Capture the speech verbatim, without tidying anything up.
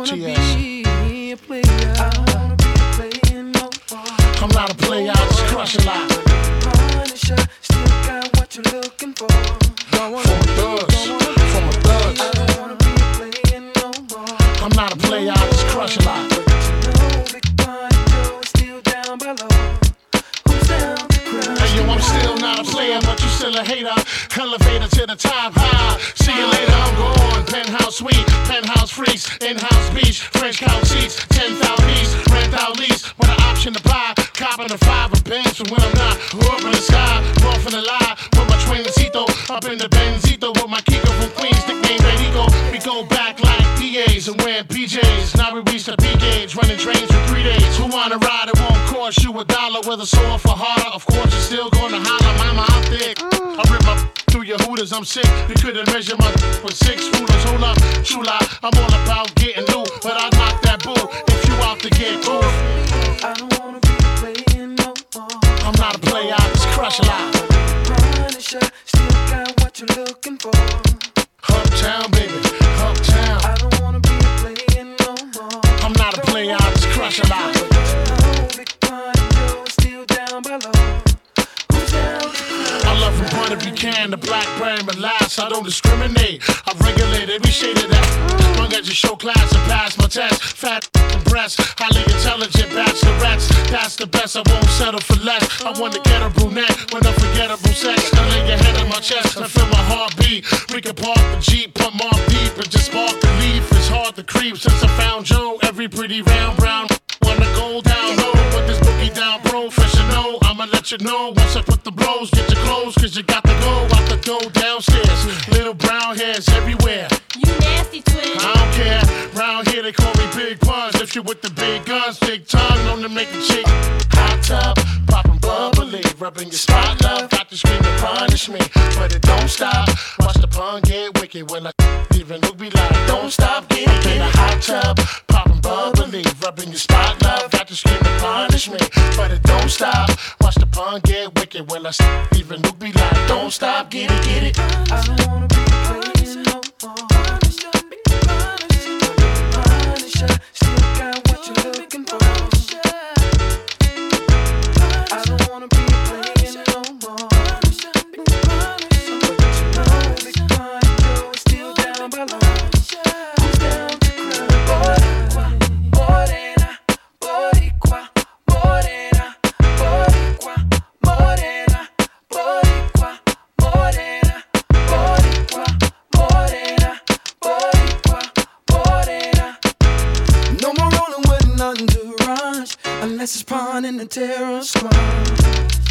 wanna be a player. I don't wanna be a player no more. I'm not a player, I just crush a lot. Punisher, still got what you're looking for. Don't wanna from a thugs, from a thugs. I don't wanna be a player no more. I'm not a player, I just crush a lot. But you know, Big Pun Joe is still down below. Who's down to crush? Hey yo, I'm still not a player, but you still a hater. Elevator to the top high. See you later, I'm gone. Penthouse suite, penthouse freaks, in-house beach, French couch seats, ten thousand piece, rent out lease, with an option to buy. Copping a five of Benz from when I'm not. Up in the sky, off in the lie, with my twincito, up in the Benzito, with my Kiko from Queens, nickname Radico. We go back like D As and wearing P Js. Now we reach the peak age, running trains for three days. Who wanna ride? It won't cost you a dollar, whether sore for harder. Of course, you're still gonna holler, mama, I'm thick. I rip my through your hooters, I'm sick. You couldn't measure my with six rulers. Hold up, true lie, I'm all about getting loot, but I knock that bull if you out to get cool. I don't wanna be a player no more. I'm not a player, I just crush a lot. Punisher, still got what you're looking for. Uptown, baby, uptown. I don't wanna be a player no more. I'm not a player, I just crush a lot. Big Pun Joe is still down below. I love from point if you can, the blackberry molasses. I don't discriminate, I regulate every shade of that. Long as you show class and pass my test. Fat breasts, highly intelligent bachelorettes. That's the best, I won't settle for less. I want to get a brunette with unforgettable sex. I lay your head on my chest and feel my heartbeat. We can park the Jeep, put more deep and just spark the leaf. It's hard to creep since I found Joe. Every pretty round brown wanna go down low, put this boogie down professional. I'ma let you know once I put the blows. Get your clothes, cause you got to go out the door downstairs. Little brown hairs everywhere. You nasty twin. I don't care. Round here they call me Big Puns. If you with the big guns, big tongue, known to make a chick hot tub, poppin' bubbly, rubbing your spot, love. Got to scream and punish me, but it don't stop. Watch the pun get wicked when I even look be like, don't stop, get it, get a hot tub, poppin' bubbly, rubbing your spot, love. Got to scream and punish me, but it don't stop. Watch the pun get wicked when I even look be like, don't stop, get it, get it. I don't wanna be playing no more. Still got what you're looking for. I don't wanna be playing no more. But you know Big Pun Joe is still down below. Who's down to cry? Morena, Boricua, Morena, Boricua, Morena, Boricua, Morena, Boricua, Morena, Boricua, Morena. No more rolling with nothing to rush, unless it's pawn in the terror squad.